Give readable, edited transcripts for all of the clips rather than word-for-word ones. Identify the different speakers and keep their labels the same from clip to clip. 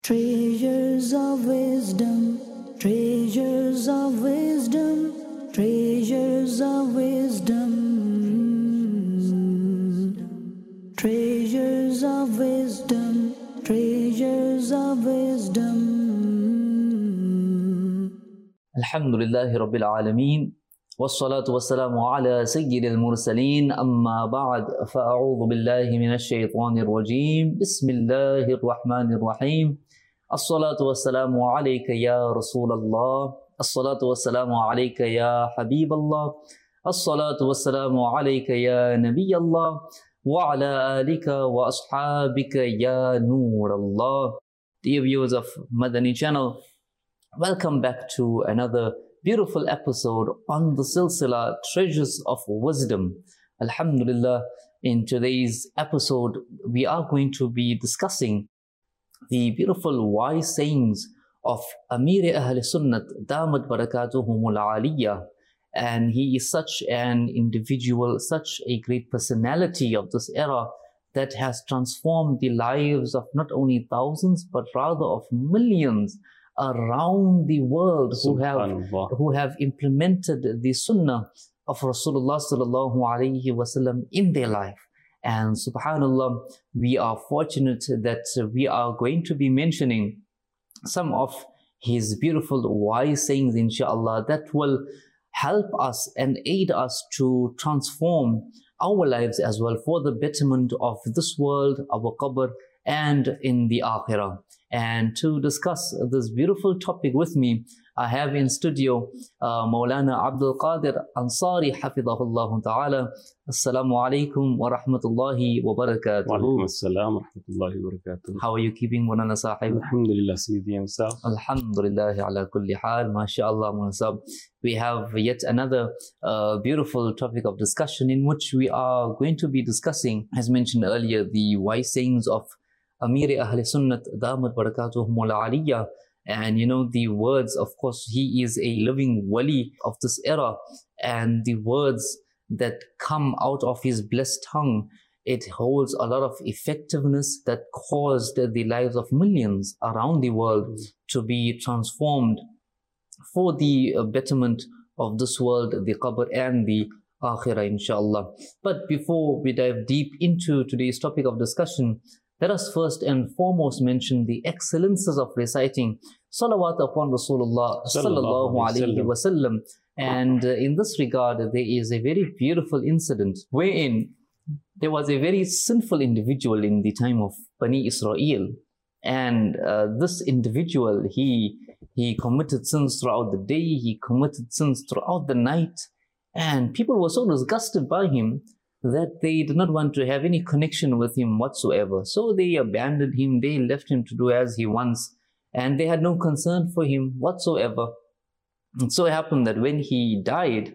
Speaker 1: Treasures of wisdom, treasures of wisdom, treasures of wisdom, treasures of wisdom, treasures of wisdom.
Speaker 2: Alhamdulillahi Rabbil Alameen. Wassalatu wassalamu ala sayyidil mursaleen. Amma ba'd. Fa'a'udhu billahi minash shaytanir rajim. Bismillahir rahmanir rahim. As-salatu wassalamu alayka ya Rasulallah. As-salatu wassalamu alayka ya Habiballah. As-salatu wassalamu alayka ya Nabiyallah. Wa ala alika wa ashabika ya Nurallah. Dear viewers of Madani channel, welcome back to another beautiful episode on the Silsila Treasures of Wisdom. Alhamdulillah, in today's episode, we are going to be discussing the beautiful wise sayings of Amir Ahl Sunnat, Damat Barakatuhumul Aliyah. And he is such an individual, such a great personality of this era that has transformed the lives of not only thousands, but rather of millions around the world who have implemented the sunnah of Rasulullah sallallahu alaihi wasallam in their life. And subhanallah, we are fortunate that we are going to be mentioning some of his beautiful wise sayings, inshallah, that will help us and aid us to transform our lives as well for the betterment of this world, our qabr, and in the akhirah. And to discuss this beautiful topic with me, I have in studio Maulana Abdul Qadir Ansari Hafidahullah Ta'ala. Assalamu alaikum wa rahmatullahi wa barakatuh.
Speaker 3: Wa alaikum assalam wa rahmatullahi wa barakatuh.
Speaker 2: How are you keeping, Maulana Sahib?
Speaker 3: Alhamdulillah, Sayyidi, and yourself?
Speaker 2: Alhamdulillah ala kulli hal, mashallah, Maulana. We have yet another beautiful topic of discussion in which we are going to be discussing, as mentioned earlier, the wise sayings of Amir Ahl Sunnat, Damat Barakatuhumul Aliyah. And you know, the words, of course, he is a living wali of this era, and the words that come out of his blessed tongue, it holds a lot of effectiveness that caused the lives of millions around the world to be transformed for the betterment of this world, the qabr and the akhirah, inshallah. But before we dive deep into today's topic of discussion, let us first and foremost mention the excellences of reciting salawat upon Rasulullah sallallahu alaihi wasallam. And in this regard, there is a very beautiful incident wherein there was a very sinful individual in the time of Bani Israel. And this individual, he committed sins throughout the day, he committed sins throughout the night. And people were so disgusted by him that they did not want to have any connection with him whatsoever. So they abandoned him, they left him to do as he wants, and they had no concern for him whatsoever. And so it happened that when he died,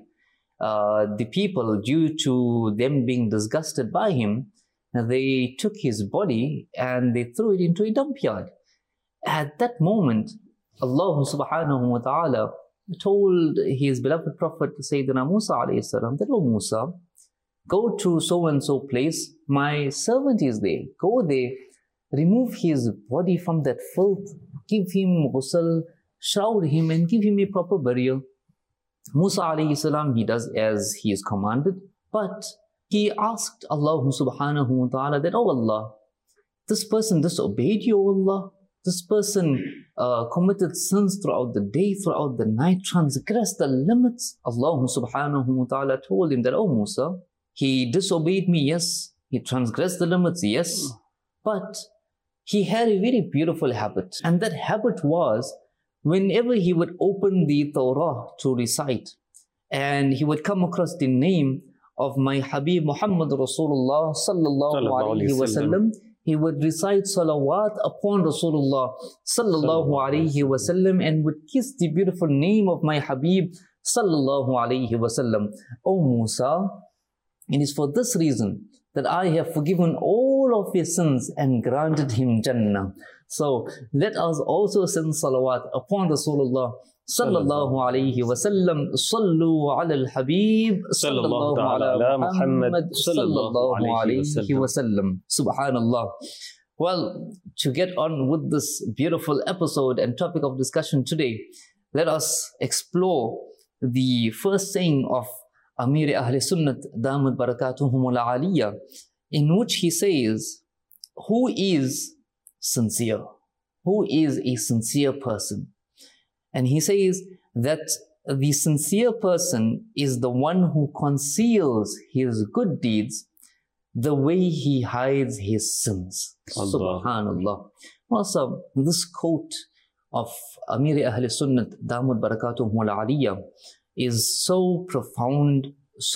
Speaker 2: the people, due to them being disgusted by him, they took his body and they threw it into a dump yard. At that moment, Allah subhanahu wa ta'ala told his beloved Prophet Sayyidina Musa alayhi salam that, "O Musa, go to so-and-so place, my servant is there. Go there, remove his body from that filth, give him ghusl, shroud him and give him a proper burial." Musa alayhi salam, he does as he is commanded, but he asked Allah subhanahu wa ta'ala that, "Oh Allah, this person disobeyed you, O Allah. This person committed sins throughout the day, throughout the night, transgressed the limits." Allah subhanahu wa ta'ala told him that, "Oh Musa, he disobeyed me, yes. He transgressed the limits, yes. But he had a very beautiful habit. And that habit was, whenever he would open the Torah to recite, and he would come across the name of my Habib Muhammad Rasulullah sallallahu alaihi wasallam, he would recite salawat upon Rasulullah sallallahu alaihi wasallam and would kiss the beautiful name of my Habib sallallahu alaihi wasallam. O Musa, it is for this reason that I have forgiven all of his sins and granted him Jannah." So let us also send salawat upon Rasulullah sallallahu alayhi wa sallam. Sallu ala al-Habib sallallahu ala Muhammad sallallahu alayhi wa sallam. Subhanallah. Well, to get on with this beautiful episode and topic of discussion today, let us explore the first saying of Amir Ahl Sunnat Damat Barakatuhumul Aliyah, in which he says, who is sincere? Who is a sincere person? And he says that the sincere person is the one who conceals his good deeds the way he hides his sins.
Speaker 3: Allah.
Speaker 2: Subhanallah. Also, this quote of Amir Ahl Sunnat Damat Barakatuhumul Aliyah is so profound,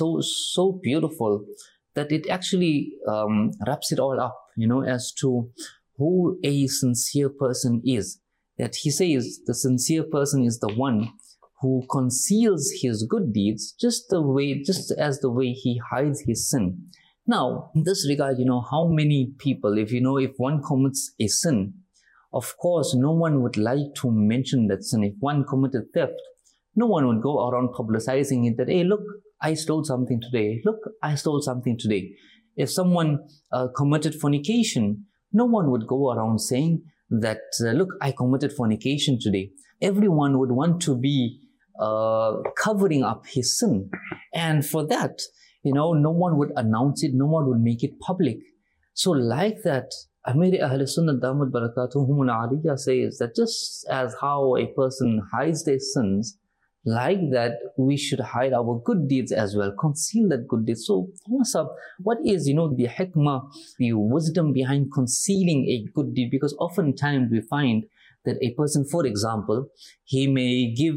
Speaker 2: so beautiful, that it actually wraps it all up, as to who a sincere person is. That he says the sincere person is the one who conceals his good deeds just as the way he hides his sin. Now, in this regard, how many people, if one commits a sin, of course, no one would like to mention that sin. If one committed theft, no one would go around publicizing it that, hey, look, I stole something today. Look, I stole something today. If someone committed fornication, no one would go around saying that, look, I committed fornication today. Everyone would want to be covering up his sin. And for that, no one would announce it, no one would make it public. So like that, Amir Ahl Sunnah Damat Barakatuhumul Aliyah says that just as how a person hides their sins, like that we should hide our good deeds as well, conceal that good deeds. So what is the hikmah, the wisdom behind concealing a good deed? Because oftentimes we find that a person, for example, he may give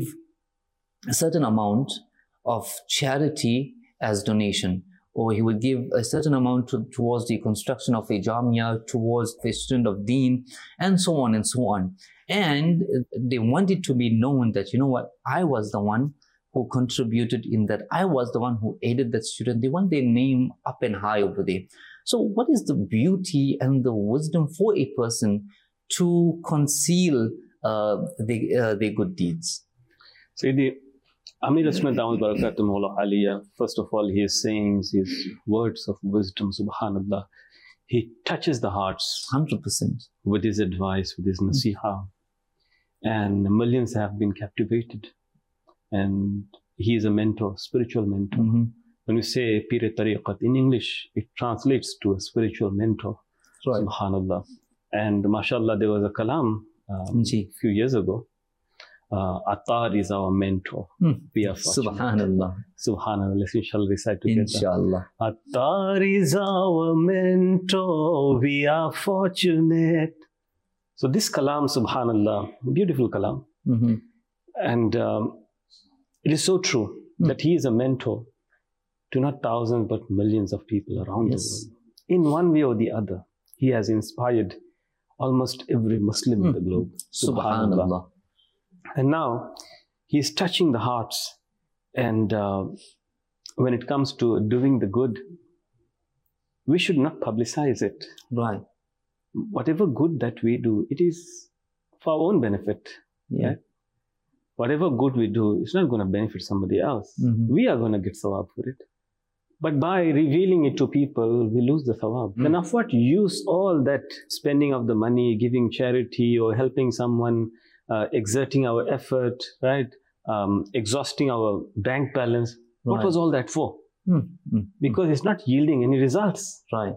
Speaker 2: a certain amount of charity as donation, or he would give a certain amount towards the construction of a jamia, towards a student of deen, and so on and so on. And they want it to be known that, I was the one who contributed in that. I was the one who aided that student. They want their name up and high over there. So what is the beauty and the wisdom for a person to conceal their good deeds?
Speaker 3: Sayyidi, Amir Sunnat Damat Barakatuhumul Aliyah, first of all, he is saying his words of wisdom, subhanallah. He touches the hearts
Speaker 2: 100%.
Speaker 3: with his advice, with his nasiha. And millions have been captivated. And he is a mentor, spiritual mentor. When we say Pir Tariqat in English, it translates to a spiritual mentor.
Speaker 2: Right.
Speaker 3: Subhanallah. And mashallah, there was a kalam a few years ago. Attar is our mentor. We are fortunate.
Speaker 2: Subhanallah.
Speaker 3: Subhanallah. Let's shall recite together.
Speaker 2: Inshallah.
Speaker 3: Attar is our mentor. We are fortunate. So this kalam, subhanallah, beautiful kalam. And it is so true that he is a mentor to not thousands but millions of people around the world. In one way or the other, he has inspired almost every Muslim in the globe.
Speaker 2: Subhanallah.
Speaker 3: And now he is touching the hearts. And when it comes to doing the good, we should not publicize it.
Speaker 2: Right.
Speaker 3: Whatever good that we do, it is for our own benefit.
Speaker 2: Yeah.
Speaker 3: Right? Whatever good we do, it's not going to benefit somebody else. We are going to get thawab for it. But by revealing it to people, we lose the thawab. Then of what use all that spending of the money, giving charity or helping someone, exerting our effort, right? Exhausting our bank balance. What was all that for? Because it's not yielding any results.
Speaker 2: Right.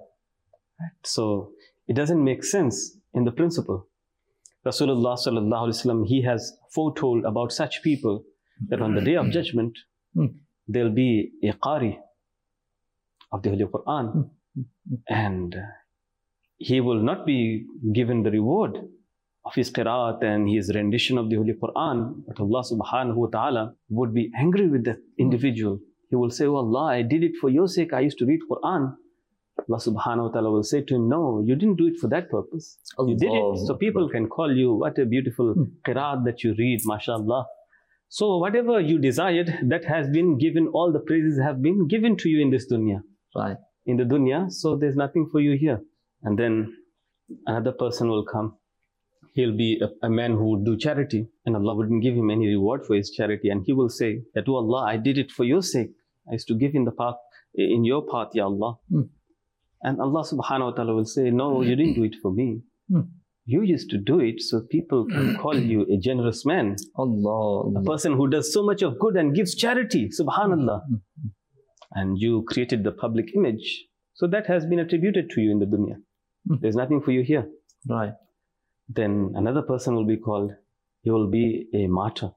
Speaker 3: So it doesn't make sense in the principle. Rasulullah sallallahu alaihi wasallam, he has foretold about such people that on the day of judgment, there'll be a qari of the Holy Quran, and he will not be given the reward of his qiraat and his rendition of the Holy Quran, but Allah subhanahu wa ta'ala would be angry with that individual. He will say, oh Allah, I did it for your sake. I used to read Quran. Allah subhanahu wa ta'ala will say to him, no, you didn't do it for that purpose. You did it so people can call you, what a beautiful qiraat that you read, mashallah. So whatever you desired, that has been given, all the praises have been given to you in this dunya.
Speaker 2: Right.
Speaker 3: In the dunya, so there's nothing for you here. And then another person will come. He'll be a man who would do charity, and Allah wouldn't give him any reward for his charity. And he will say that, oh Allah, I did it for your sake. I used to give in the path, in your path, Ya Allah. And Allah subhanahu wa ta'ala will say, no, you didn't do it for me. You used to do it so people can call you a generous man.
Speaker 2: Allah.
Speaker 3: A person who does so much of good and gives charity. Subhanallah. And you created the public image. So that has been attributed to you in the dunya. There's nothing for you here.
Speaker 2: Right.
Speaker 3: Then another person will be called, he will be a martyr.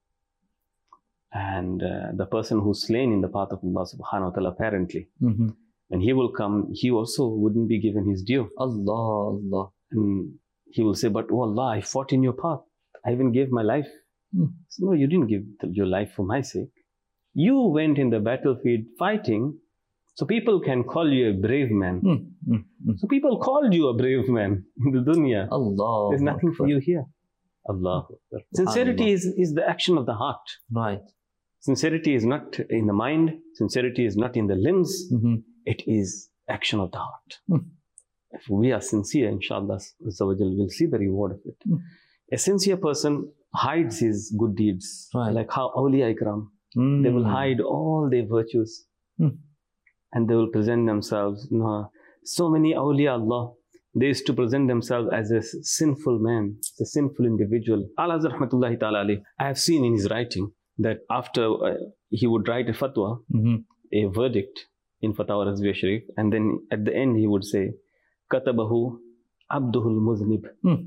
Speaker 3: And the person who's slain in the path of Allah subhanahu wa ta'ala apparently. When he will come, he also wouldn't be given his due.
Speaker 2: Allah.
Speaker 3: And he will say, but oh Allah, I fought in your path. I even gave my life. So, no, you didn't give your life for my sake. You went in the battlefield fighting, so people can call you a brave man. So people called you a brave man in the dunya.
Speaker 2: Allah.
Speaker 3: There's nothing for you here. Allah. Sincerity is the action of the heart.
Speaker 2: Right.
Speaker 3: Sincerity is not in the mind. Sincerity is not in the limbs. It is action of the heart. If we are sincere, inshallah, we'll see the reward of it. A sincere person hides his good deeds.
Speaker 2: Right.
Speaker 3: Like how awliya ikram, they will hide all their virtues. And they will present themselves. No, so many awliya Allah, they used to present themselves as a sinful man, a sinful individual. Al-Azhar rahmatullahi ta'ala alayhi, I have seen in his writing that after he would write a fatwa, a verdict in Fatawa Razviya Sharif, and then at the end he would say, Katabahu Abduhul Muznib.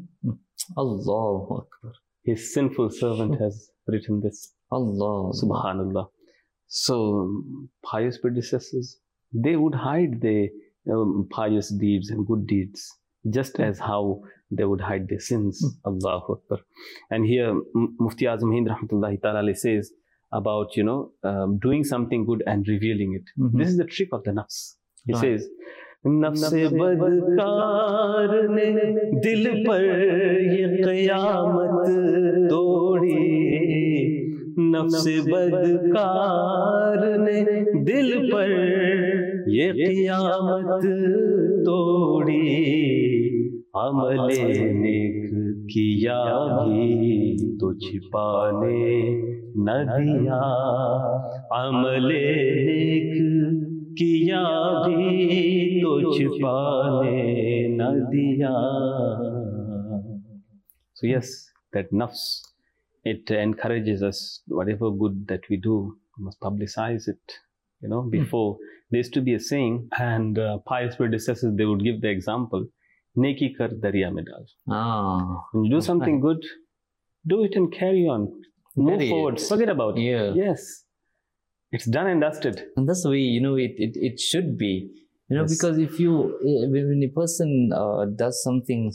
Speaker 2: Allahu Akbar.
Speaker 3: His sinful servant has written this.
Speaker 2: Allah.
Speaker 3: Subhanallah. So, pious predecessors, they would hide their pious deeds and good deeds, just as how they would hide their sins. Allahu Akbar. And here, Mufti Azam Hind rahmatullahi ta'ala says about, doing something good and revealing it. This is the trick of the nafs. He says, नफ्से बदकार ने दिल पर ये क़यामत तोड़ी नफ्से बदकार ने दिल पर ये क़यामत तोड़ी अमले नेक किया भी तो छिपाने न दिया अमले नेक किया भी तो छिपाने न दिया. So yes, that nafs, it encourages us, whatever good that we do, we must publicize it. Before, there used to be a saying, and pious predecessors, they would give the example, neki kar darya mein dal. When you do something good, do it and carry on. Move forward, forget about it.
Speaker 2: Yeah.
Speaker 3: Yes. It's done and dusted.
Speaker 2: And that's the way, it should be. Because when a person does something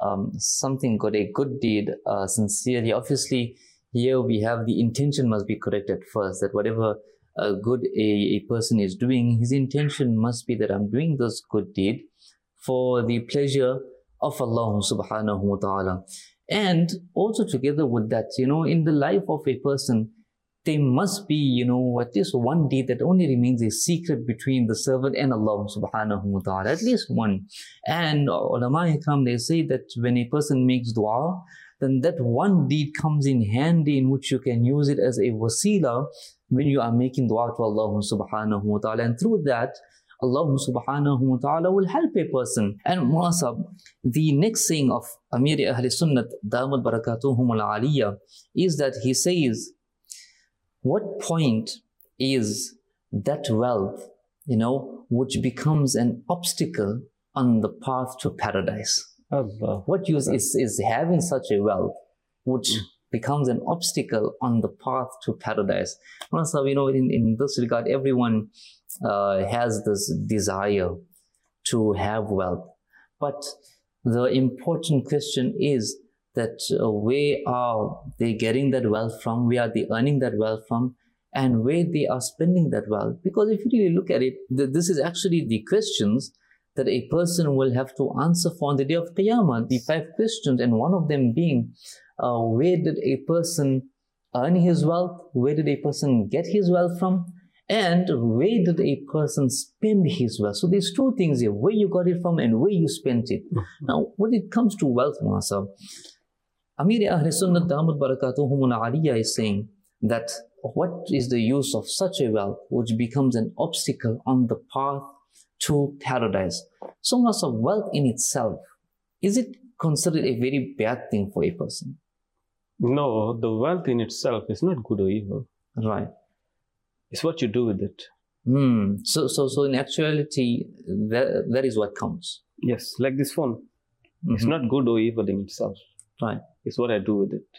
Speaker 2: good, a good deed, sincerely, obviously, here we have the intention must be correct at first, that whatever good a person is doing, his intention must be that I'm doing this good deed for the pleasure of Allah subhanahu wa ta'ala. And also together with that, in the life of a person, there must be, at least one deed that only remains a secret between the servant and Allah subhanahu wa ta'ala, at least one. And ulama ikram, they say that when a person makes dua, then that one deed comes in handy in which you can use it as a wasila when you are making dua to Allah subhanahu wa ta'ala. And through that, Allah subhanahu wa ta'ala will help a person. And Muasab, the next saying of Amir Ahl Sunnat, Damat Barakatuhum al-Aliyah, is that he says, what point is that wealth, which becomes an obstacle on the path to paradise? What use is having such a wealth which becomes an obstacle on the path to paradise? So, in this regard, everyone has this desire to have wealth. But the important question is that where are they getting that wealth from? Where are they earning that wealth from? And where they are spending that wealth? Because if you really look at it, this is actually the questions that a person will have to answer for on the day of Qiyamah. The 5 questions, and one of them being, where did a person earn his wealth? Where did a person get his wealth from? And where did a person spend his wealth? So there's 2 things here, where you got it from and where you spent it. Now, when it comes to wealth, Muasab, Amir Ahl Sunnat Damat Barakatuhum al-Aliyah is saying that what is the use of such a wealth which becomes an obstacle on the path to paradise. So much of wealth in itself, is it considered a very bad thing for a person?
Speaker 3: No, the wealth in itself is not good or evil.
Speaker 2: Right.
Speaker 3: It's what you do with it.
Speaker 2: So in actuality, that is what counts.
Speaker 3: Yes, like this phone. It's not good or evil in itself.
Speaker 2: Right.
Speaker 3: It's what I do with it.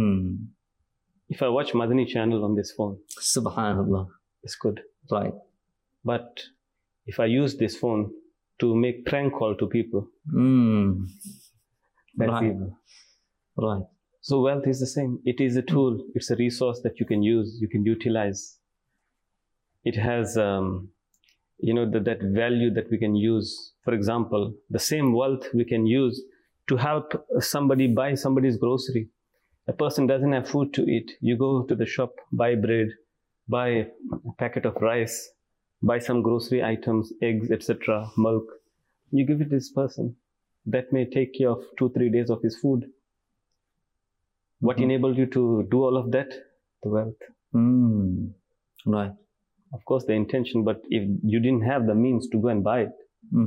Speaker 3: If I watch Madani channel on this phone,
Speaker 2: Subhanallah.
Speaker 3: it's good.
Speaker 2: Right.
Speaker 3: But if I use this phone to make prank call to people, that's
Speaker 2: Right.
Speaker 3: evil.
Speaker 2: Right.
Speaker 3: So wealth is the same. It is a tool. It's a resource that you can use, you can utilize. It has, that value that we can use. For example, the same wealth we can use to help somebody buy somebody's grocery. A person doesn't have food to eat. You go to the shop, buy bread, buy a packet of rice, buy some grocery items, eggs, etc., milk. You give it to this person. That may take care of 2-3 days of his food. What enabled you to do all of that? The wealth.
Speaker 2: Right.
Speaker 3: Of course, the intention, but if you didn't have the means to go and buy it,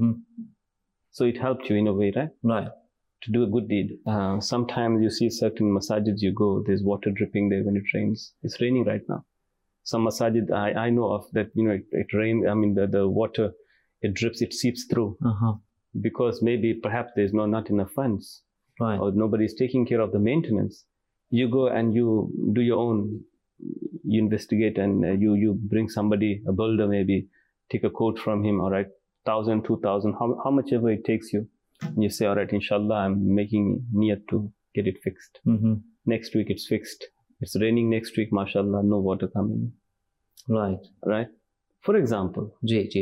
Speaker 3: so it helped you in a way, right?
Speaker 2: Right.
Speaker 3: To do a good deed. Sometimes you see certain masajids you go, there's water dripping there when it rains. It's raining right now. Some masajid I know of that, it rains, the water, it drips, it seeps through. Because maybe perhaps there's not enough funds.
Speaker 2: Right.
Speaker 3: Or nobody's taking care of the maintenance. You go and you do your own, you investigate and you bring somebody, a builder maybe, take a quote from him, all right, 1,000, 2,000, how much ever it takes you. And you say, all right, inshallah, I'm making niyat to get it fixed. Next week it's fixed. It's raining next week, mashallah, no water coming in.
Speaker 2: Right.
Speaker 3: Right? For example.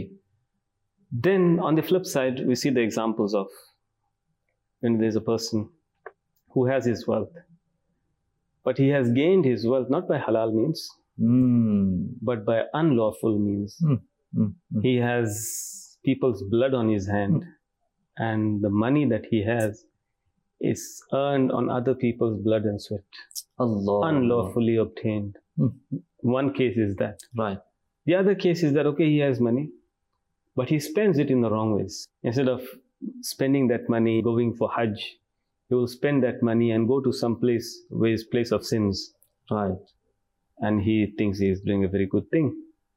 Speaker 3: Then on the flip side, we see the examples of when there's a person who has his wealth, but he has gained his wealth not by halal means, but by unlawful means. He has people's blood on his hand, and the money that he has is earned on other people's blood and sweat. Unlawfully obtained. One case is that.
Speaker 2: Right.
Speaker 3: The other case is that, okay, he has money, but he spends it in the wrong ways. Instead of spending that money going for Hajj, he will spend that money and go to some place where is place of sins.
Speaker 2: Right.
Speaker 3: And he thinks he is doing a very good thing.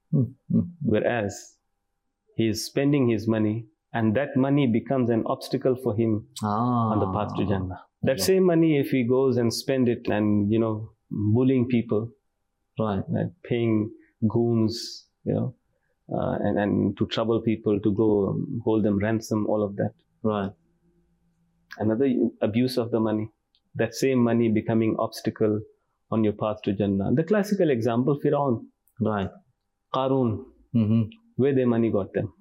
Speaker 3: Whereas he is spending his money, and that money becomes an obstacle for him on the path to Jannah. That same money, if he goes and spend it and, bullying people,
Speaker 2: right,
Speaker 3: paying goons, and to trouble people, to go hold them ransom, all of that.
Speaker 2: Right.
Speaker 3: Another abuse of the money. That same money becoming obstacle on your path to Jannah. The classical example, Firaun.
Speaker 2: Right.
Speaker 3: Qarun. Where their money got them.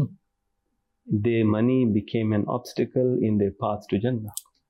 Speaker 3: Their money became an obstacle in their path to Jannah.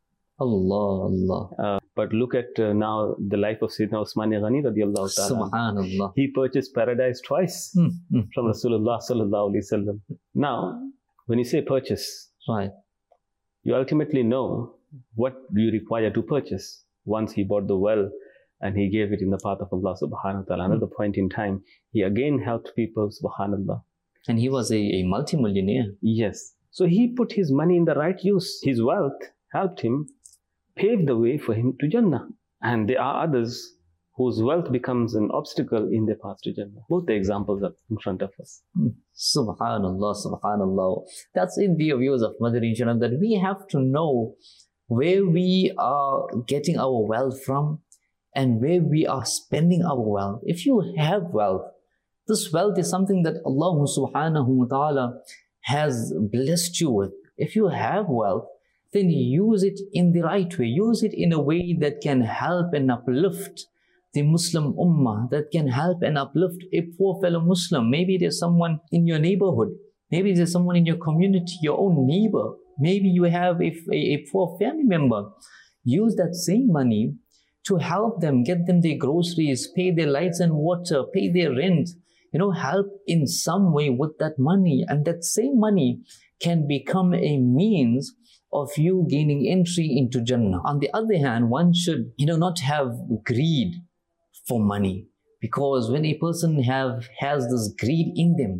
Speaker 2: Allah.
Speaker 3: But look at now the life of Sayyidina Usman Ghani radiallahu ta'ala.
Speaker 2: Subhanallah.
Speaker 3: He purchased paradise twice from Rasulullah sallallahu alaihi wasallam. Now, when you say purchase,
Speaker 2: right,
Speaker 3: you ultimately know what you require to purchase. Once he bought the well and he gave it in the path of Allah subhanahu wa ta'ala. Another point in time, he again helped people, subhanallah.
Speaker 2: And he was a multi-millionaire.
Speaker 3: Yes. So he put his money in the right use. His wealth helped him, paved the way for him to Jannah. And there are others whose wealth becomes an obstacle in their path to Jannah. Both the examples are in front of us.
Speaker 2: Subhanallah, subhanallah. That's in the views of Madani Channel, that we have to know where we are getting our wealth from and where we are spending our wealth. If you have wealth, this wealth is something that Allah subhanahu wa ta'ala has blessed you with. If you have wealth, then use it in the right way. Use it in a way that can help and uplift the Muslim ummah, that can help and uplift a poor fellow Muslim. Maybe there's someone in your neighborhood. Maybe there's someone in your community, your own neighbor. Maybe you have a poor family member. Use that same money to help them, get them their groceries, pay their lights and water, pay their rent. Help in some way with that money. And that same money can become a means of you gaining entry into Jannah. On the other hand, one should, not have greed for money. Because when a person has this greed in them,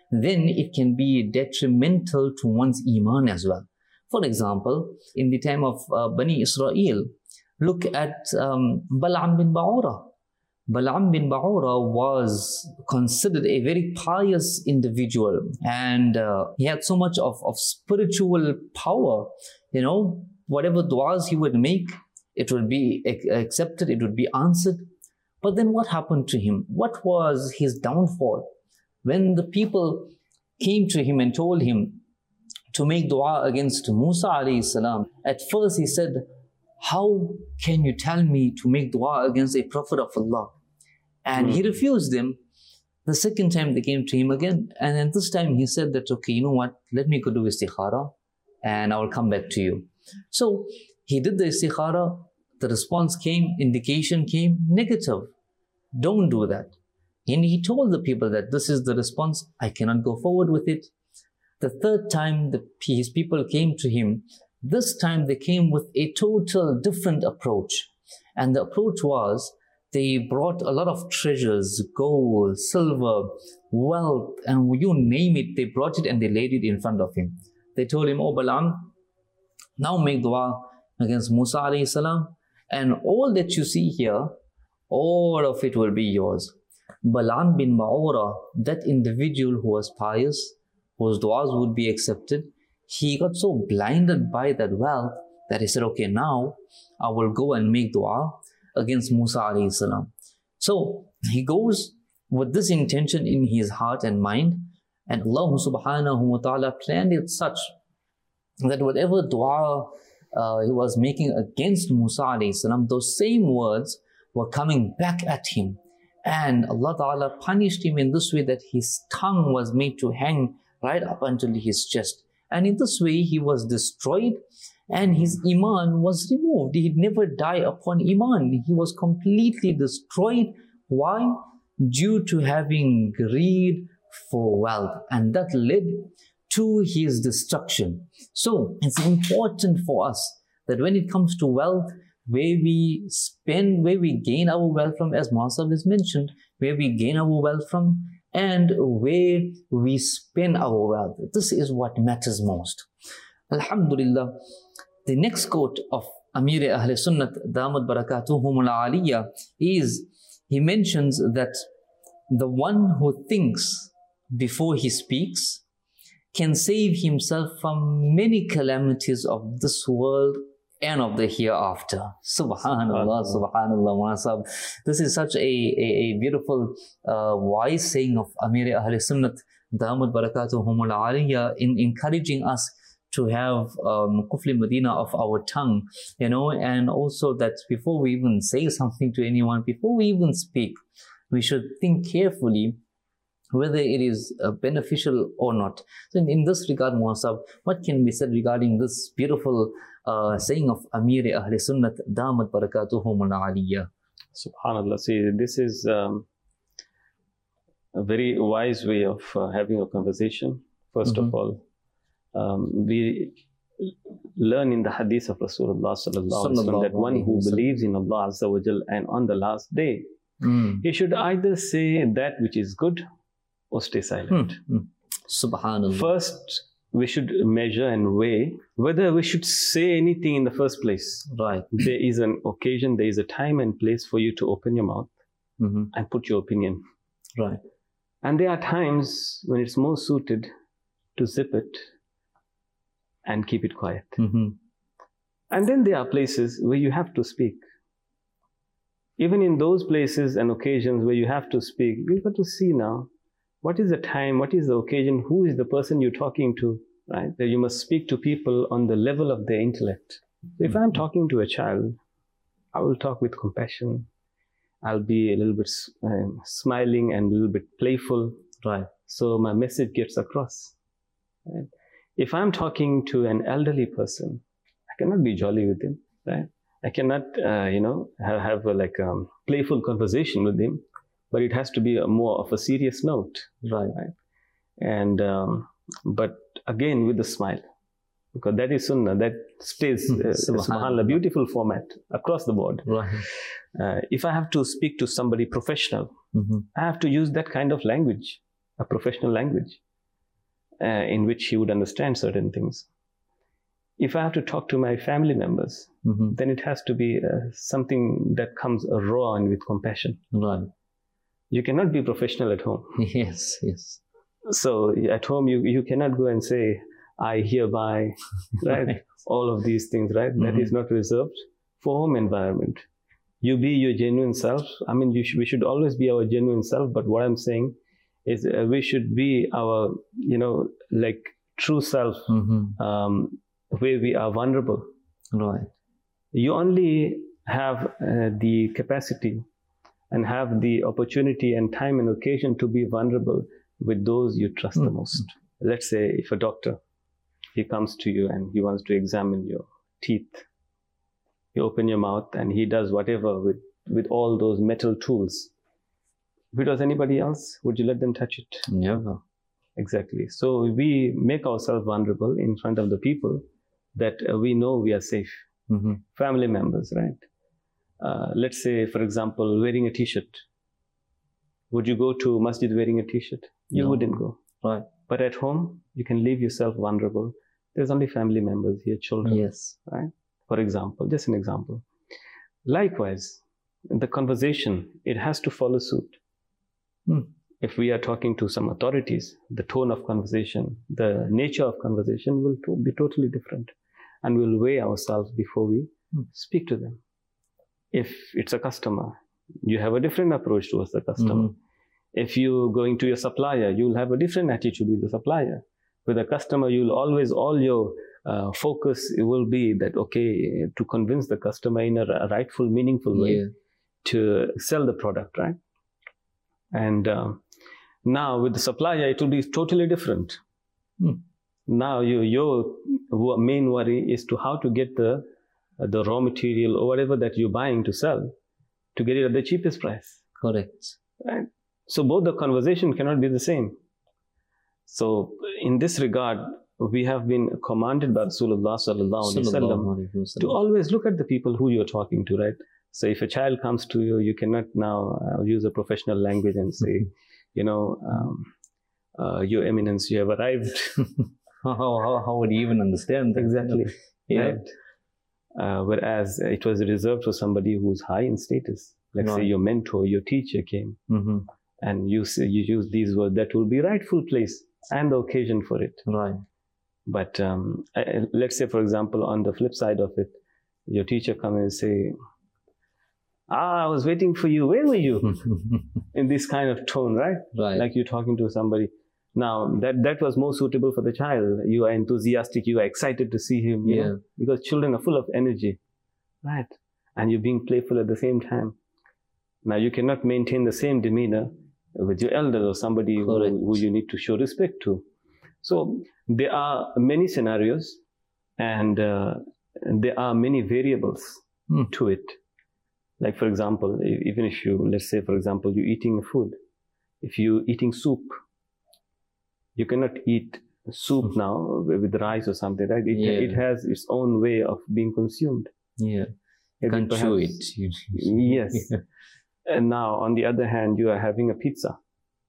Speaker 2: then it can be detrimental to one's iman as well. For example, in the time of Bani Israel, look at Bal'am bin Ba'ura. Bal'am bin Ba'ura was considered a very pious individual, and he had so much of spiritual power. You know, whatever du'as he would make, it would be accepted, it would be answered. But then what happened to him? What was his downfall? When the people came to him and told him to make dua against Musa alayhi salam, at first he said, how can you tell me to make dua against a prophet of Allah? And he refused them. The second time they came to him again, and then this time he said that, okay, you know what, let me go do istikhara and I will come back to you. So he did the istikhara, the response came, indication came, negative. Don't do that. And he told the people that this is the response, I cannot go forward with it. The third time his people came to him, this time they came with a total different approach. And the approach was, they brought a lot of treasures, gold, silver, wealth, and you name it, they brought it and they laid it in front of him. They told him, oh Bal'am, now make dua against Musa alayhi salam, and all that you see here, all of it will be yours. Bal'am bin Ba'ura, that individual who was pious, whose du'as would be accepted, he got so blinded by that wealth that he said, okay, now I will go and make dua against Musa alayhi salam. So he goes with this intention in his heart and mind, and Allah subhanahu wa ta'ala planned it such that whatever dua he was making against Musa alayhi salam, those same words were coming back at him. And Allah ta'ala punished him in this way that his tongue was made to hang right up until his chest. And in this way he was destroyed and his iman was removed. He'd never die upon iman. He was completely destroyed. Why? Due to having greed for wealth. And that led to his destruction. So it's important for us that when it comes to wealth, where we spend, where we gain our wealth from, as Muhammad has mentioned, where we gain our wealth from, and where we spend our wealth. This is what matters most. Alhamdulillah. The next quote of Amir Ahl Sunnat Damat Barakatuhum al-Aliyah is, he mentions that the one who thinks before he speaks can save himself from many calamities of this world and of the hereafter. Subhanallah, Subhanallah, Munasab. This is such a beautiful, wise saying of Amir Ahl Sunnat Damat Barakatuhum al-Aliyah, in encouraging us to have Qufl Medina of our tongue, you know, and also that before we even say something to anyone, before we even speak, we should think carefully whether it is beneficial or not. So in this regard, Muasab, what can be said regarding this beautiful saying of Amir Ahl Sunnat Damat Barakatuhum al-Aliyah?
Speaker 3: Subhanallah. See, this is a very wise way of having a conversation. First of all, we learn in the hadith of Rasulullah sallallahu alaihi wasallam that one who believes in Allah Azza wa Jal and on the last day, he should either say that which is good or stay silent.
Speaker 2: Subhanallah.
Speaker 3: First, we should measure and weigh whether we should say anything in the first place.
Speaker 2: Right.
Speaker 3: There is an occasion, there is a time and place for you to open your mouth and put your opinion.
Speaker 2: Right.
Speaker 3: And there are times when it's more suited to zip it and keep it quiet. And then there are places where you have to speak. Even in those places and occasions where you have to speak, you've got to see now, what is the time, what is the occasion, who is the person you're talking to, right? That you must speak to people on the level of their intellect. If I'm talking to a child, I will talk with compassion. I'll be a little bit smiling and a little bit playful.
Speaker 2: Right.
Speaker 3: So my message gets across. Right? If I'm talking to an elderly person, I cannot be jolly with him, right? I cannot, have a playful conversation with him, but it has to be more of a serious note.
Speaker 2: Right.
Speaker 3: And, but again, with a smile, because that is sunnah, that stays, subhanAllah, beautiful format across the board.
Speaker 2: Right.
Speaker 3: If I have to speak to somebody professional, I have to use that kind of language, a professional language. in which he would understand certain things. If I have to talk to my family members, then it has to be something that comes raw and with compassion.
Speaker 2: Right.
Speaker 3: You cannot be professional at home.
Speaker 2: Yes, yes.
Speaker 3: So at home, you cannot go and say, I hereby, right? All of these things, right? That is not reserved for home environment. You be your genuine self. I mean, we should always be our genuine self. But what I'm saying is we should be our, like true self, where we are vulnerable.
Speaker 2: Right.
Speaker 3: You only have the capacity and have the opportunity and time and occasion to be vulnerable with those you trust the most. Let's say if a doctor, he comes to you and he wants to examine your teeth. You open your mouth and he does whatever with all those metal tools. If it was anybody else, would you let them touch it?
Speaker 2: Never.
Speaker 3: Exactly. So we make ourselves vulnerable in front of the people that we know we are safe. Family members, right? Let's say, for example, wearing a t-shirt. Would you go to masjid wearing a t-shirt? You wouldn't go.
Speaker 2: Right.
Speaker 3: But at home, you can leave yourself vulnerable. There's only family members here, children.
Speaker 2: Yes.
Speaker 3: Right? For example, just an example. Likewise, the conversation, it has to follow suit. If we are talking to some authorities, the tone of conversation, the nature of conversation will be totally different. And we'll weigh ourselves before we speak to them. If it's a customer, you have a different approach towards the customer. If you're going to your supplier, you'll have a different attitude with the supplier. With a customer, you'll always, all your focus will be that, okay, to convince the customer in a rightful, meaningful way to sell the product, right? And now with the supplier, it will be totally different. Now your main worry is to how to get the raw material or whatever that you're buying to sell, to get it at the cheapest price.
Speaker 2: Correct.
Speaker 3: Right? So both the conversation cannot be the same. So in this regard, we have been commanded by Rasulullah sallallahu alaihi wasallam to always look at the people who you're talking to, right? So if a child comes to you, you cannot now use a professional language and say, Your Eminence, you have arrived.
Speaker 2: How would you even understand that?
Speaker 3: Exactly.
Speaker 2: Yeah.
Speaker 3: Right? Whereas it was reserved for somebody who's high in status. Let's say your mentor, your teacher came, and you use these words, that will be rightful place and the occasion for it.
Speaker 2: Right.
Speaker 3: But let's say, for example, on the flip side of it, your teacher comes and say, I was waiting for you. Where were you? In this kind of tone, right?
Speaker 2: Right.
Speaker 3: Like you're talking to somebody. Now, that was more suitable for the child. You are enthusiastic. You are excited to see him. You know, because children are full of energy, right? And you're being playful at the same time. Now, you cannot maintain the same demeanor with your elder or somebody who you need to show respect to. So there are many scenarios and there are many variables to it. Like, for example, even if let's say, for example, you're eating food. If you're eating soup, you cannot eat soup now with rice or something, right? It has its own way of being consumed.
Speaker 2: Yeah. You can't chew it.
Speaker 3: Yes. And now, on the other hand, you are having a pizza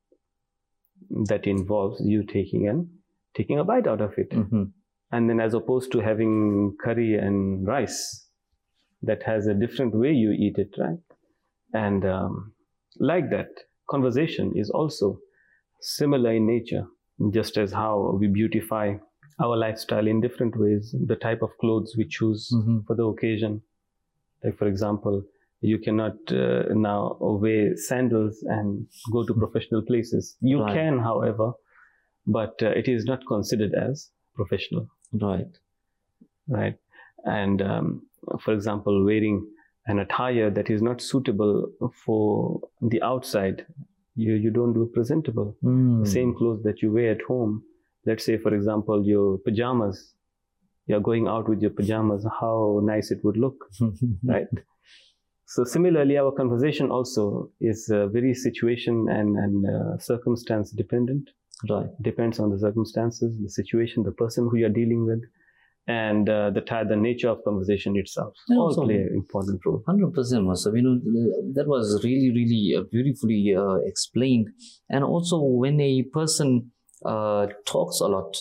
Speaker 3: that involves you taking a bite out of it. And then as opposed to having curry and rice, that has a different way you eat it, right? And like that, conversation is also similar in nature, just as how we beautify our lifestyle in different ways, the type of clothes we choose for the occasion. Like, for example, you cannot now wear sandals and go to professional places. You can, however, but it is not considered as professional. Right. And for example, wearing an attire that is not suitable for the outside, you don't look presentable. The same clothes that you wear at home, let's say, for example, your pajamas, you're going out with your pajamas, how nice it would look, right? So similarly, our conversation also is very situation and circumstance dependent. Depends on the circumstances, the situation, the person who you're dealing with, and the nature of conversation itself. All play an important role.
Speaker 2: 100%, Masab. That was really, really beautifully explained. And also, when a person talks a lot,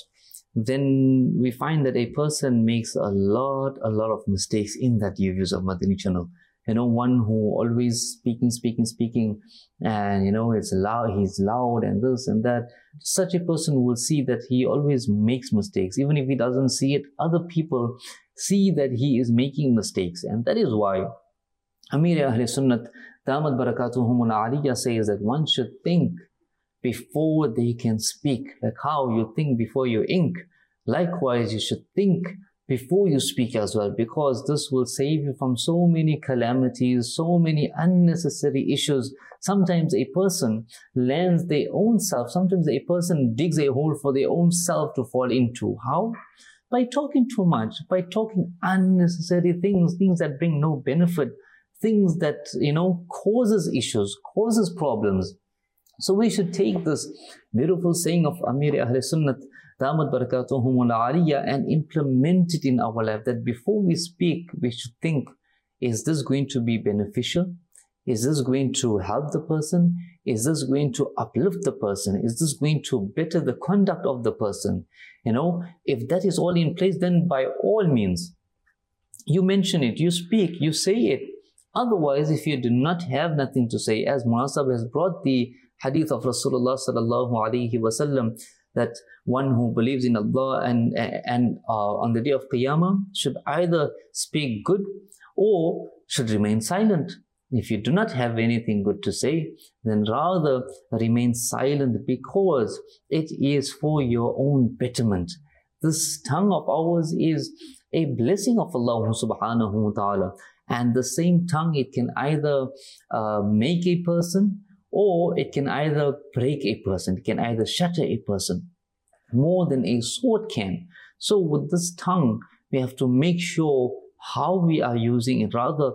Speaker 2: then we find that a person makes a lot of mistakes in that use of Madani channel. One who always speaking, and it's loud, he's loud and this and that. Such a person will see that he always makes mistakes. Even if he doesn't see it, other people see that he is making mistakes. And that is why Amir Ahl Sunnat Damat Barakatuhumul Aliyah says that one should think before they can speak, like how you think before you ink. Likewise, you should think before you speak as well, because this will save you from so many calamities, so many unnecessary issues. Sometimes a person lands their own self, sometimes a person digs a hole for their own self to fall into. How? By talking too much, by talking unnecessary things that bring no benefit, things that, causes issues, causes problems. So we should take this beautiful saying of Amir Ahl Sunnat Damat Barakatuhumul Aliyah and implement it in our life, that before we speak, we should think, is this going to be beneficial? Is this going to help the person? Is this going to uplift the person? Is this going to better the conduct of the person? If that is all in place, then by all means, you mention it, you speak, you say it. Otherwise, if you do not have nothing to say, as Munasab has brought the hadith of Rasulullah sallallahu alaihi wasallam, that one who believes in Allah and on the day of Qiyamah should either speak good or should remain silent. If you do not have anything good to say, then rather remain silent, because it is for your own betterment. This tongue of ours is a blessing of Allah subhanahu wa ta'ala. And the same tongue, it can either make a person, or it can either break a person. It can either shatter a person more than a sword can. So with this tongue, we have to make sure how we are using it. Rather,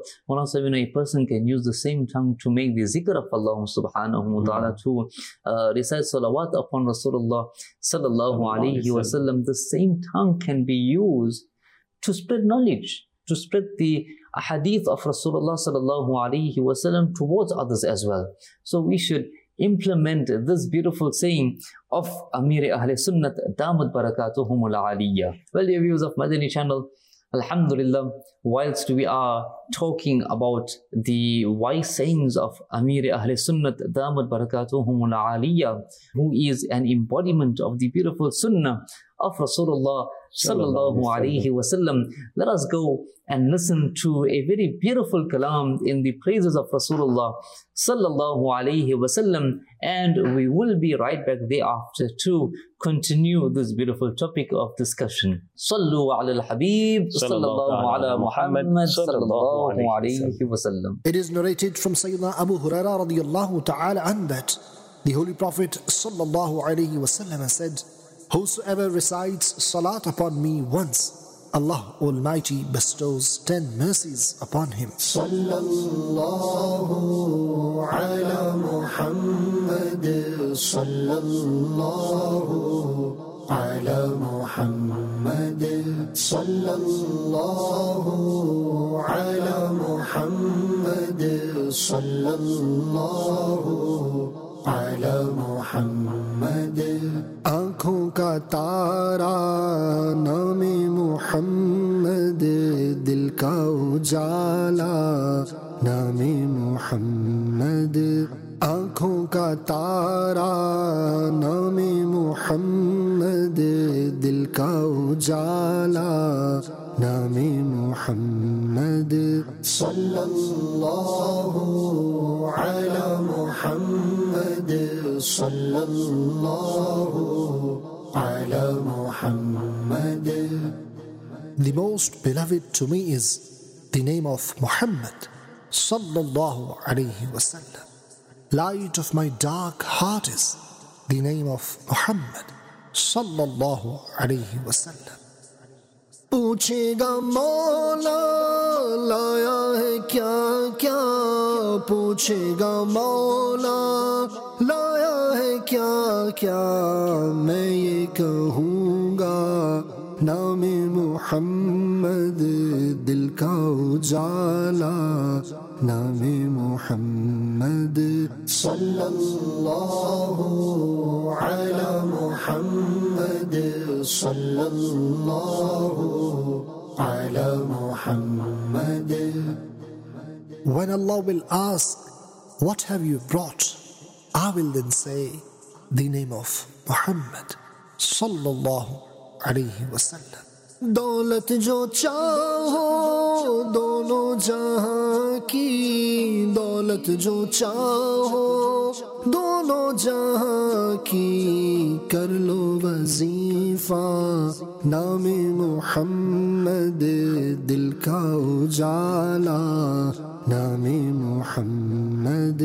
Speaker 2: a person can use the same tongue to make the zikr of Allah subhanahu wa ta'ala, to recite salawat upon Rasulullah sallallahu alayhi wa sallam. The same tongue can be used to spread knowledge, to spread the hadith of Rasulullah sallallahu alayhi wa sallam towards others as well. So we should implement this beautiful saying of Amir Ahl Sunnat Damat Barakatuhumul Aliyah. Well, dear viewers of Madani channel, Alhamdulillah, whilst we are talking about the wise sayings of Amir Ahl Sunnat Damat Barakatuhumul Aliyah, who is an embodiment of the beautiful sunnah of Rasulullah sallallahu alaihi wasallam, let us go and listen to a very beautiful kalam in the praises of Rasulullah sallallahu alaihi wasallam, and we will be right back thereafter to continue this beautiful topic of discussion. Sallu ala al-Habib sallallahu ala Muhammad sallallahu alaihi wasallam.
Speaker 4: It is narrated from Sayyidina Abu Hurairah radiyallahu ta'ala an that the Holy Prophet sallallahu alaihi wasallam said, "Whosoever recites salat upon me once, Allah Almighty bestows 10 mercies upon him." Sallallahu ala Muhammad, sallallahu ala Muhammad, sallallahu ala Muhammad, sallallahu ala Muhammad. आँखों का तारा नामे मुहम्मद, दिल का उजाला नामे मुहम्मद. आँखों का तारा नामे मुहम्मद, दिल का उजाला नामे मुहम्मद. सल्लल्लाहु ala Muhammad, sallallahu ala Muhammad. The most beloved to me is the name of Muhammad sallallahu alayhi wasallam. Light of my dark heart is the name of Muhammad sallallahu alayhi wasallam. पूछेगा मौला लाया है क्या क्या, पूछेगा मौला लाया है क्या क्या, मैं ये कहूँगा नामे Muhammad, dil ka ujala, naam-e Muhammad. Sallallahu ala Muhammad, sallallahu ala Muhammad. When Allah will ask, what have you brought? I will then say, the name of Muhammad sallallahu alayhi wa sallam. दौलत जो चाहो दोनों जहां की, दौलत जो चाहो दोनों जहां की, कर लो वजीफा नामे मुहम्मद, दिल का उजाला नामे मुहम्मद.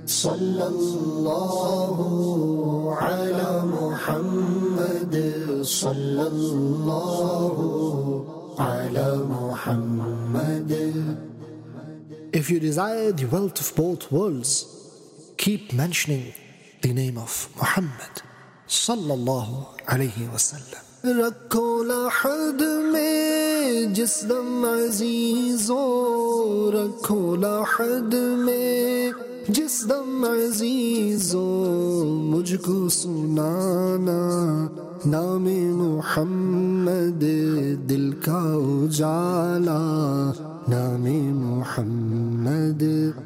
Speaker 4: सल्लल्लाहु अला मुहम्मद, सल्लल्लाहु अला Muhammad. If you desire the wealth of both worlds, keep mentioning the name of Muhammad sallallahu alayhi wa sallam. रखो लहद में जिस दम अजीजो, रखो लहद में जिस दम अजीजो, मुझको सुनाना नामे मुहम्मद, दिल का उजाला नामे मुहम्मद.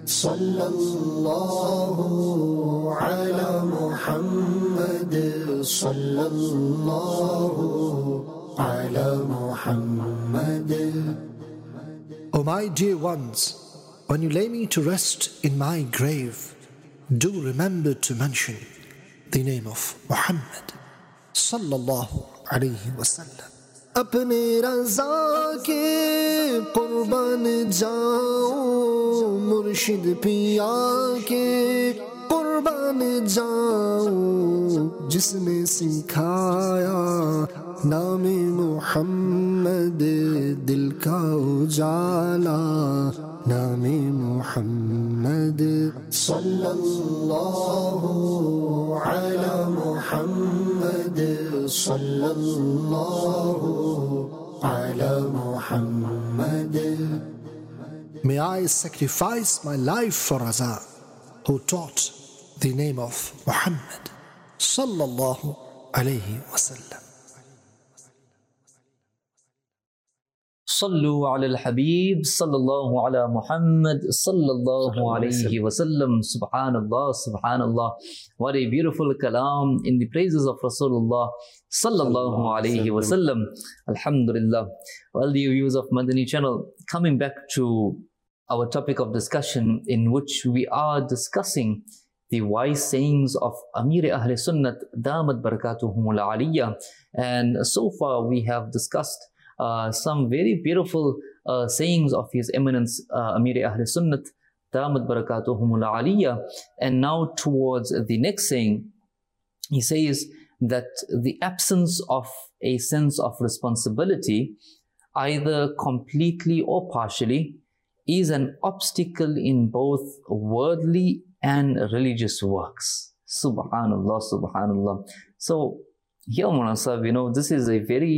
Speaker 4: सल्लल्लाहु अला मुहम्मद, सल्लल्लाहु अला Muhammad. O my dear ones, when you lay me to rest in my grave, do remember to mention the name of Muhammad sallallahu alayhi wa sallam. अपने रज़ा के कुर्बान जाओ, मुर्शिद पिया के कुर्बान जाओ, जिसने सिखाया नामे मुहम्मद, दिल का उजाला नामे मुहम्मद. सल्लल्लाहु अला मुहम्मद, सल्लल्लाहु अला Muhammad. May I sacrifice my life for Raza, who taught the name of Muhammad sallallahu alayhi wa sallam.
Speaker 2: Sallu ala al-Habib, sallallahu ala Muhammad, sallallahu alayhi wa sallam. Subhanallah, subhanallah. What a beautiful kalam in the praises of Rasulullah, sallallahu alayhi wa sallam. Alhamdulillah. Well, dear viewers of Madani channel, coming back to our topic of discussion, in which we are discussing the wise sayings of Amir Ahl Sunnat, Damat Barakatuhumul Aliyah. And so far we have discussed some very beautiful sayings of His Eminence Amir Ahl Sunnat, Damat Barakatuhumul Aliyah. And now towards the next saying, he says that the absence of a sense of responsibility, either completely or partially, is an obstacle in both worldly and religious works. Subhanallah, subhanallah. So here, Mawlana Sahib, this is a very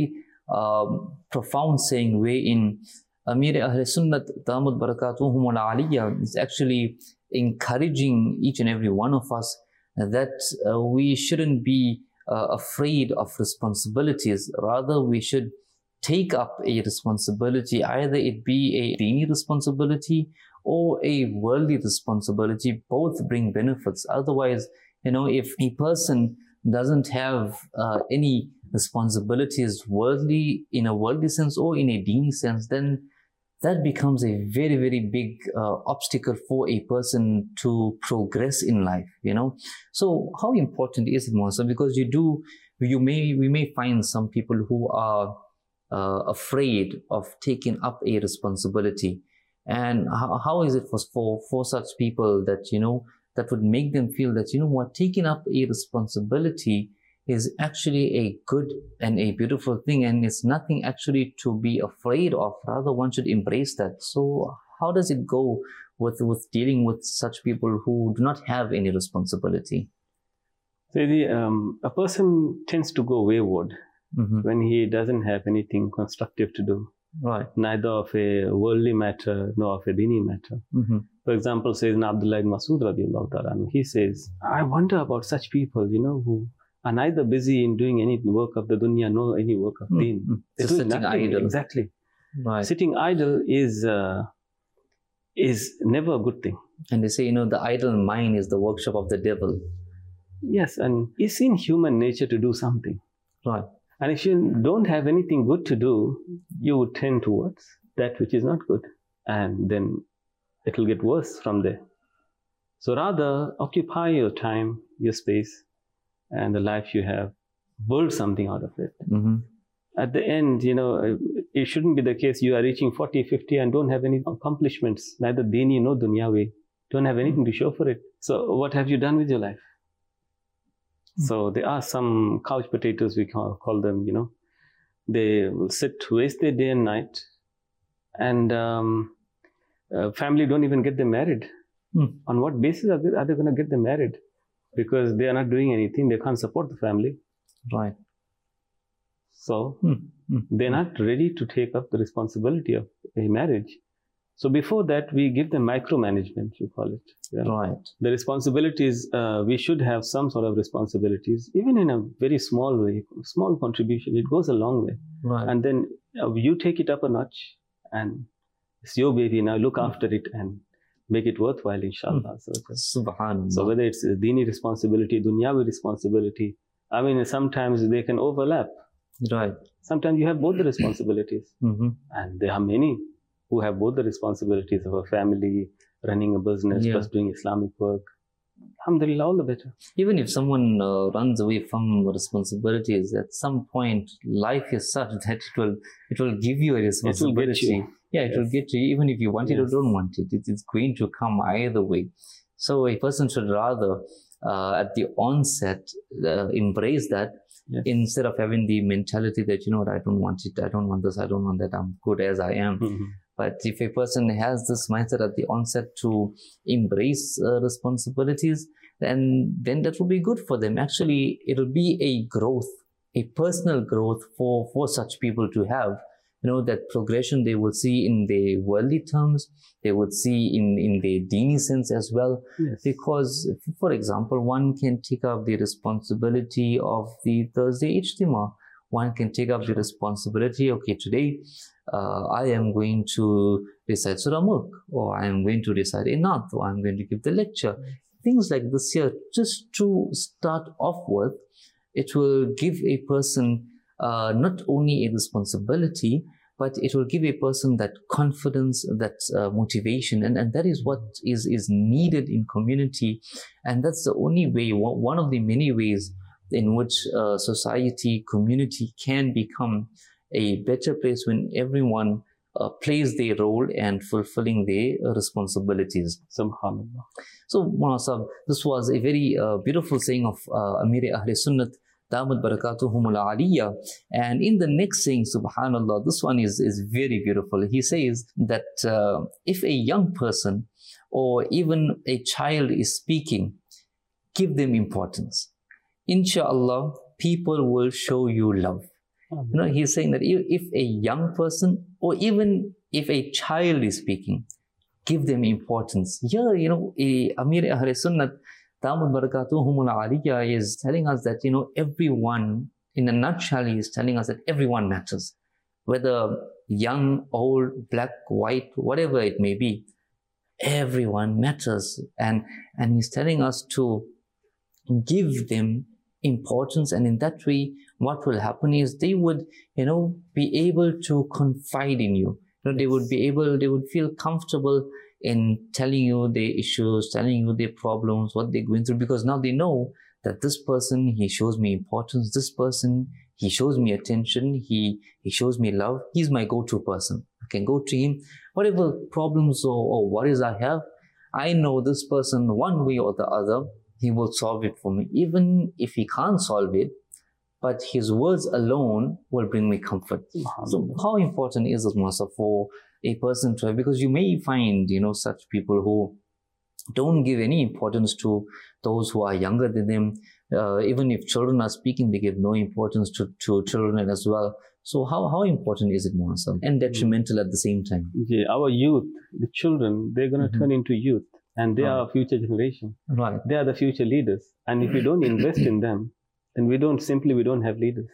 Speaker 2: profound saying wherein Amir Ahl Sunnat, Damat Barakatuhumul Aliyah, is actually encouraging each and every one of us that we shouldn't be afraid of responsibilities. Rather, we should take up a responsibility, either it be a dini responsibility or a worldly responsibility. Both bring benefits. Otherwise, if a person doesn't have any responsibilities worldly, in a worldly sense or in a dini sense, then that becomes a very, very big obstacle for a person to progress in life, So how important is it, Musa? Because we may find some people who are afraid of taking up a responsibility. And how is it for such people that, that would make them feel that, taking up a responsibility is actually a good and a beautiful thing, and it's nothing actually to be afraid of. Rather, one should embrace that. So how does it go with dealing with such people who do not have any responsibility?
Speaker 3: A person tends to go wayward when he doesn't have anything constructive to do,
Speaker 2: Right.
Speaker 3: neither of a worldly matter nor of a dini matter. For example, Sayyidina Abdullah ibn Masud radiallahu ta'ala anhu, he says, I wonder about such people, who are neither busy in doing any work of the dunya nor any work of deen. They're
Speaker 2: So
Speaker 3: doing
Speaker 2: sitting
Speaker 3: nothing.
Speaker 2: idle.
Speaker 3: Exactly.
Speaker 2: Right.
Speaker 3: Sitting idle is never a good thing.
Speaker 2: And they say, the idle mind is the workshop of the devil.
Speaker 3: Yes, and it's in human nature to do something.
Speaker 2: Right.
Speaker 3: And if you don't have anything good to do, you would tend towards that which is not good. And then it will get worse from there. So rather, occupy your time, your space, and the life you have. Build something out of it. At the end, it shouldn't be the case you are reaching 40, 50 and don't have any accomplishments, neither dini nor dunyawi. Don't have anything to show for it. So what have you done with your life? So there are some couch potatoes, we call them, they will waste their day and night, and family don't even get them married. On what basis are they going to get them married? Because they are not doing anything, they can't support the family.
Speaker 2: Right.
Speaker 3: So they're not ready to take up the responsibility of a marriage. So before that, we give them micromanagement, you call it. Yeah?
Speaker 2: Right.
Speaker 3: The responsibilities, we should have some sort of responsibilities, even in a very small way, small contribution. It goes a long way.
Speaker 2: Right.
Speaker 3: And then you take it up a notch, and it's your baby now. Look after it and make it worthwhile, inshallah.
Speaker 2: Subhanallah.
Speaker 3: So whether it's a dini responsibility, dunyawi responsibility, I mean, sometimes they can overlap.
Speaker 2: Right.
Speaker 3: Sometimes you have both the responsibilities. And there are many who have both the responsibilities of a family, running a business, plus doing Islamic work. Alhamdulillah, all the better.
Speaker 2: Even if someone runs away from responsibilities, at some point, life is such that it will give you a responsibility. It will get you, even if you want it or don't want it. It's going to come either way. So a person should rather, at the onset, embrace that, instead of having the mentality that, I don't want it, I don't want this, I don't want that, I'm good as I am. But if a person has this mindset at the onset to embrace responsibilities, then that will be good for them. Actually, it will be a growth, a personal growth for such people to have. That progression they will see in the worldly terms, they would see in the dini sense as well.
Speaker 3: Yes.
Speaker 2: Because, for example, one can take up the responsibility of the Thursday Ijtima. One can take up the responsibility, okay, today I am going to recite Surah Mulk, or I am going to recite a Naat, or I am going to give the lecture. Things like this here, just to start off with, it will give a person not only a responsibility, but it will give a person that confidence, that motivation, and that is what is needed in community. And that's the only way, one of the many ways in which society, community can become a better place when everyone plays their role and fulfilling their responsibilities.
Speaker 3: Subhanallah.
Speaker 2: So, Mawlana Sahib, this was a very beautiful saying of Amir Ahl Sunnat, Damat Barakatuhumul Aliyah. And in the next saying, subhanallah, this one is very beautiful. He says that if a young person or even a child is speaking, give them importance. Inshallah, people will show you love. He's saying that if a young person or even if a child is speaking, give them importance. Here, Amir Ahl Sunnat, Damat Barakatuhumul Aliyah, is telling us that, everyone, in a nutshell, he is telling us that everyone matters. Whether young, old, black, white, whatever it may be, everyone matters. And he's telling us to give them importance, and in that way, what will happen is they would, be able to confide in you. They would feel comfortable in telling you their issues, telling you their problems, what they're going through, because now they know that this person, he shows me importance, this person, he shows me attention, he shows me love, he's my go-to person. I can go to him, whatever problems or worries I have, I know this person, one way or the other, he will solve it for me. Even if he can't solve it, but his words alone will bring me comfort. So how important is this, Masa, for a person to have? Because you may find, such people who don't give any importance to those who are younger than them. Even if children are speaking, they give no importance to children as well. So how important is it, Muhammad? And detrimental at the same time.
Speaker 3: Yeah, our youth, the children, they're going to turn into youth, and they are our future generation.
Speaker 2: Right.
Speaker 3: They are the future leaders. And if we don't invest in them, then we don't have leaders.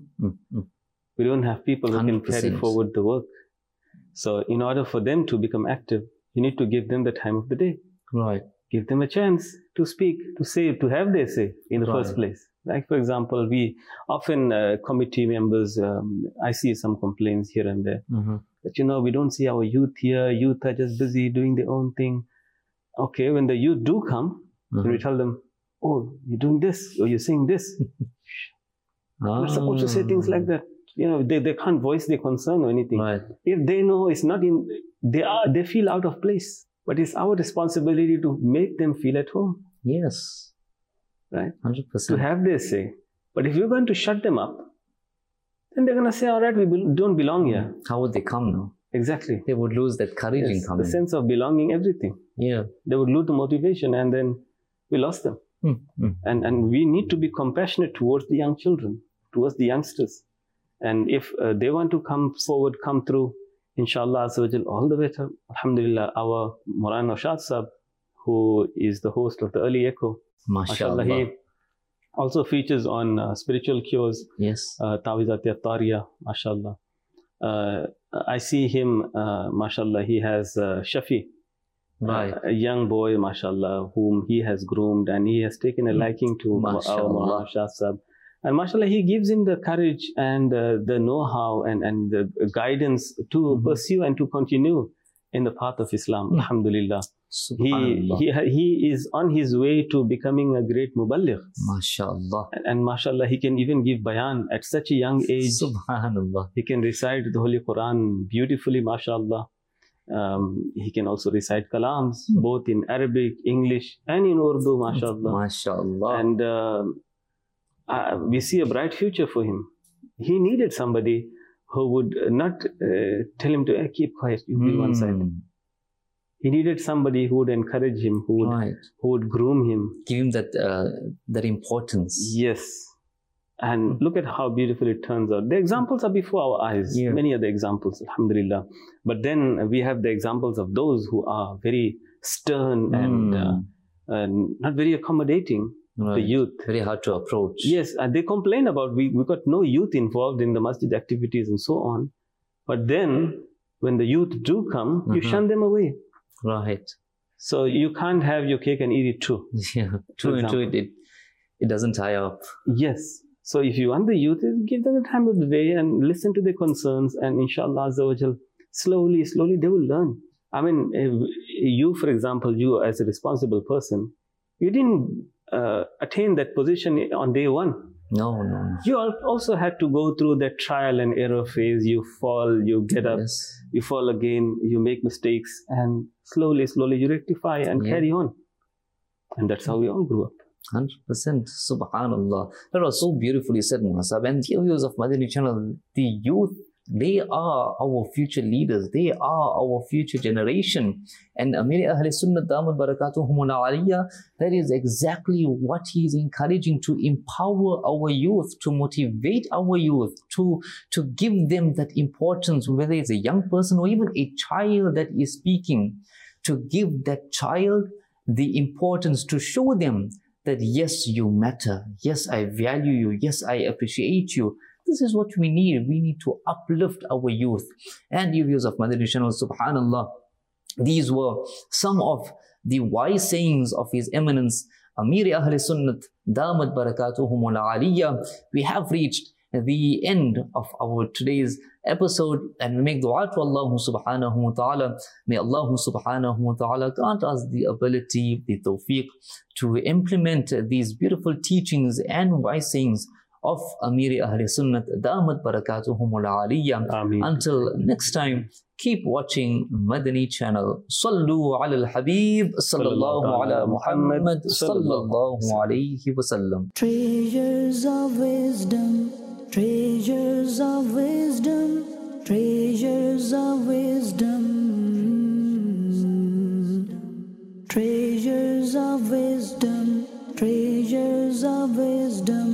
Speaker 3: We don't have people who
Speaker 2: 100%.
Speaker 3: can carry forward the work. So in order for them to become active, you need to give them the time of the day.
Speaker 2: Right.
Speaker 3: Give them a chance to speak, to say, to have their say in the first place. Like, for example, we often, committee members, I see some complaints here and there. That, we don't see our youth here. Youth are just busy doing their own thing. Okay, when the youth do come, we tell them, oh, you're doing this, or you're saying this. We're supposed to say things like that. They can't voice their concern or anything.
Speaker 2: Right.
Speaker 3: If they know it's not in, they feel out of place. But it's our responsibility to make them feel at home.
Speaker 2: Yes.
Speaker 3: Right?
Speaker 2: 100%.
Speaker 3: To have their say. But if you're going to shut them up, then they're going to say, all right, we don't belong here.
Speaker 2: How would they come now?
Speaker 3: Exactly.
Speaker 2: They would lose that courage in coming.
Speaker 3: The sense of belonging, everything.
Speaker 2: Yeah.
Speaker 3: They would lose the motivation, and then we lost them. And we need to be compassionate towards the young children, towards the youngsters. And if they want to come forward, come through, inshallah, all the better. Alhamdulillah, our Maulana Shad Sahib, who is the host of the Early Echo,
Speaker 2: MashaAllah.
Speaker 3: he also features on spiritual cures.
Speaker 2: Yes.
Speaker 3: Tawizat Tariya, mashallah. I see him, mashallah, he has Shafi,
Speaker 2: Right.
Speaker 3: a young boy, mashallah, whom he has groomed, and he has taken a liking to our Maulana Shad Sahib. And mashallah, he gives him the courage and the know-how and the guidance to pursue and to continue in the path of Islam. Alhamdulillah. He is on his way to becoming a great muballigh.
Speaker 2: MashaAllah.
Speaker 3: And mashallah, he can even give bayan at such a young age.
Speaker 2: Subhanallah.
Speaker 3: He can recite the Holy Quran beautifully, mashallah. He can also recite kalams, both in Arabic, English, and in Urdu, mashallah.
Speaker 2: MashaAllah.
Speaker 3: And we see a bright future for him. He needed somebody who would not tell him to keep quiet, you be one side. He needed somebody who would encourage him, who would groom him.
Speaker 2: Give him that importance.
Speaker 3: Yes. And look at how beautiful it turns out. The examples are before our eyes.
Speaker 2: Yeah.
Speaker 3: Many other examples, alhamdulillah. But then we have the examples of those who are very stern and not very accommodating.
Speaker 2: Right.
Speaker 3: The youth.
Speaker 2: Very hard to approach.
Speaker 3: Yes, and they complain about we got no youth involved in the masjid activities and so on. But then, when the youth do come, you shun them away.
Speaker 2: Right.
Speaker 3: So you can't have your cake and eat it too.
Speaker 2: Yeah. True. It doesn't tie up.
Speaker 3: Yes. So if you want the youth, give them the time of the day and listen to their concerns, and inshallah Azza wa Jal, slowly they will learn. I mean, you, for example, you as a responsible person, you didn't attain that position on day one.
Speaker 2: No.
Speaker 3: You also had to go through that trial and error phase. You fall, you get up, you fall again, you make mistakes, and slowly you rectify and carry on. And that's how we all grew up.
Speaker 2: 100%. Subhanallah. That was so beautifully said, Muhammad. And the viewers of Madani Channel, the youth, they are our future leaders. They are our future generation. And Amir Ahl Sunnah Damat Barakatuhumul Aliyah, that is exactly what he is encouraging, to empower our youth, to motivate our youth, to give them that importance, whether it's a young person or even a child that is speaking, to give that child the importance, to show them that yes, you matter. Yes, I value you. Yes, I appreciate you. This is what we need. We need to uplift our youth. And you viewers of Madani Channel, subhanallah, these were some of the wise sayings of His Eminence Amir Ahl Sunnat Damat Barakatuhumul Aliyah. We have reached the end of our today's episode, and we make dua to Allah subhanahu wa ta'ala. May Allah subhanahu wa ta'ala grant us the ability, the tawfiq, to implement these beautiful teachings and wise sayings of Amir Ahl Sunnat Damat Barakatuhumul Aliyah. Until next time, keep watching Madani Channel. Sallu ala al-Habib sallallahu ala Muhammad sallallahu alayhi wa sallam.
Speaker 1: Treasures of wisdom, treasures of wisdom, treasures of wisdom, treasures wisdom, treasures of wisdom.